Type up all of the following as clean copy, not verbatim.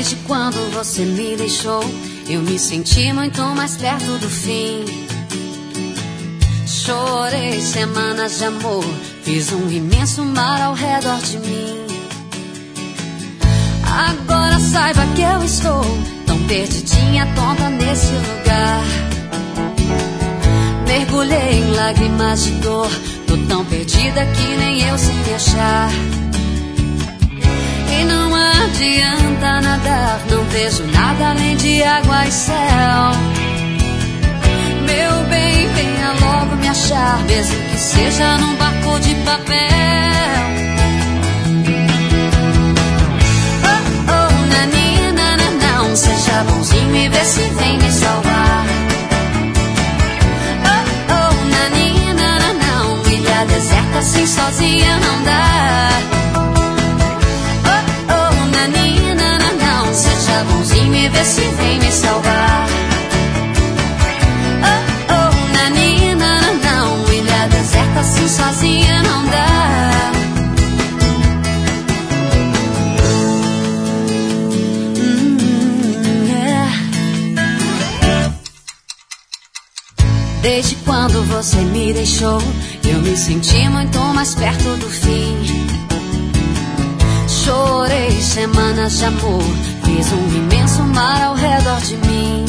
Desde quando você me deixou, eu me senti muito mais perto do fim. Chorei semanas de amor, fiz um imenso mar ao redor de mim. Agora saiba que eu estou tão perdidinha, tonta nesse lugar. Mergulhei em lágrimas de dor, tô tão perdida que nem eu sei me achar. E não adianta nadar, não vejo nada além de água e céu. Meu bem, venha logo me achar, mesmo que seja num barco de papel. Oh, oh, nanina, não, seja bonzinho e vê se vem me salvar. Oh, oh, nanina, não, ilha deserta assim sozinha não dá. Oh, oh, nanina, não, seja bonzinho e vê se vem me salvar. Deserta assim sozinha não dá. Yeah. Desde quando você me deixou, eu me senti muito mais perto do fim. Chorei semanas de amor, fiz um imenso mar ao redor de mim.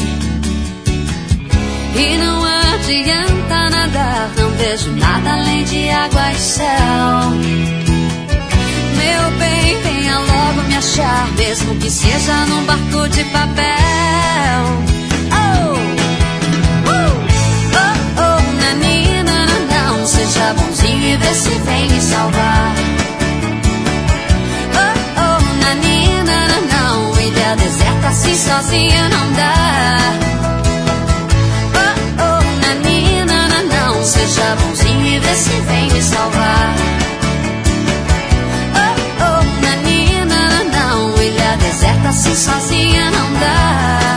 E não adianta nadar, não vejo nada além de água e céu. Meu bem, venha logo me achar, mesmo que seja num barco de papel. Oh, oh, oh, nanina, não, seja bonzinho e vê se vem me salvar. Oh, oh, nanina, não, ilha deserta assim sozinha não dá. Seja bonzinho e vê se vem me salvar. Oh, oh, nanina, não, ilha deserta assim sozinha não dá.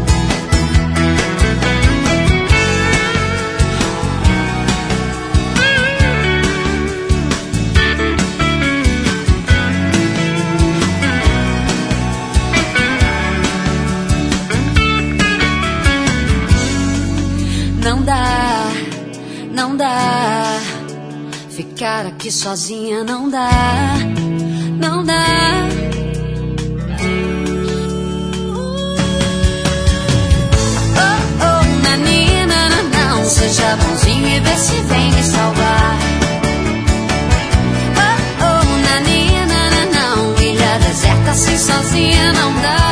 Não dá. Não dá, ficar aqui sozinha não dá, não dá. Oh, oh, nanina, não, seja bonzinho e vê se vem me salvar. Oh, oh, nanina, não, ilha deserta assim sozinha não dá.